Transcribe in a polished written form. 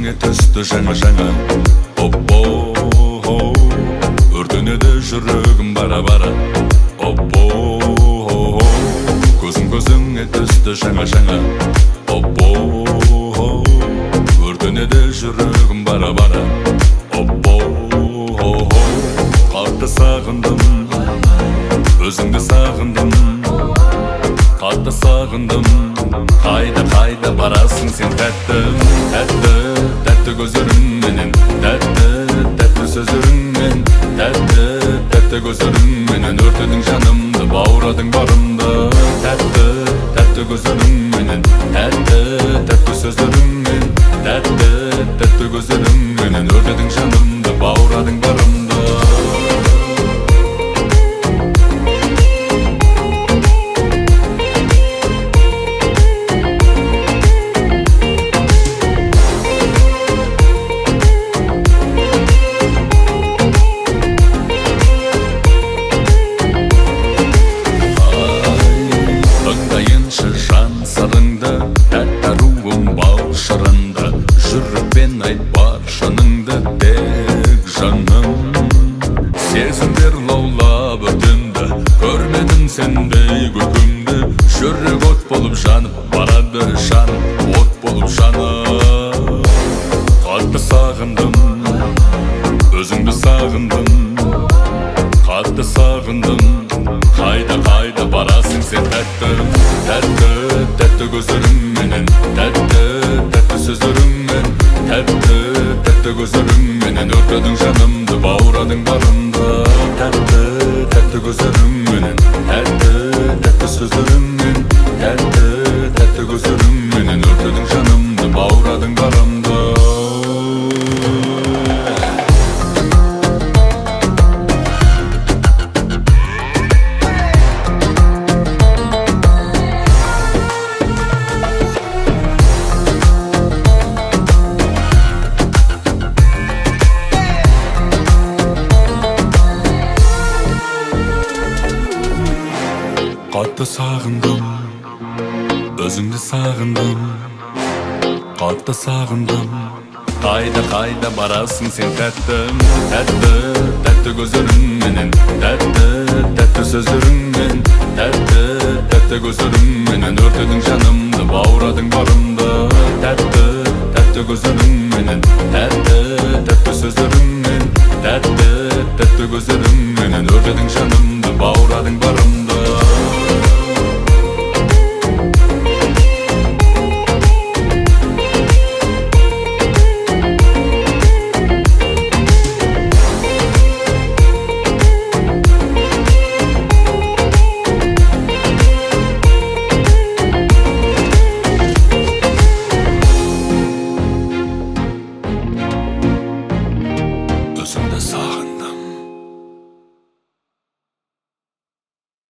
көзіңе түсті жаңа Оппо, өртенеді жүрегім бара-бара Оппо, көзіңе түсті жаңа Оппо, өртенеді жүрегім бара-бара Оппо, қатты сағындым, өзіңді сағындым, қатты сағындым. Қайда барасың сен тәтті көздеріңменен, тәтті сөздеріңмен, тәтті көздеріңменен өртедің жанымды, бауырадың барымды. Тәтті көздеріңменен, тәтті сөздеріңмен, тәтті көздеріңменен өртедің жанымды, бауырадың барымды. Жан сырыңды, тәтті руым бал шырынды, жүрекпен айт бар шыныңды тек жаным. Сезімдер лаулап өртенді, көрмедім сендей көркімді. Жүрек от болып жанып барады, жаным от болып жанып. Қатты сағындым, өзіңді сағындым, қатты сағындым. Қайда барасың сен тәтті көздеріңменен, тәтті сөздеріңмен, тәтті көздеріңменен өртедің жанымды, бауырадың барымды. Тәтті көздеріңменен, тәтті сөздеріңмен, тәтті көздеріңменен өртедің жанымды, бауырадың барымды. Қатты сағындым, өзіңді сағындым, қатты сағындым. Қайда барасың сен тәтті көздеріңменен, тәтті сөздеріңмен, тәтті көздеріңменен өртедің жанымды, бауырадың барымды. Тәтті көздеріңменен, тәтті сөздеріңмен, тәтті көздеріңменен өртедің жанымды.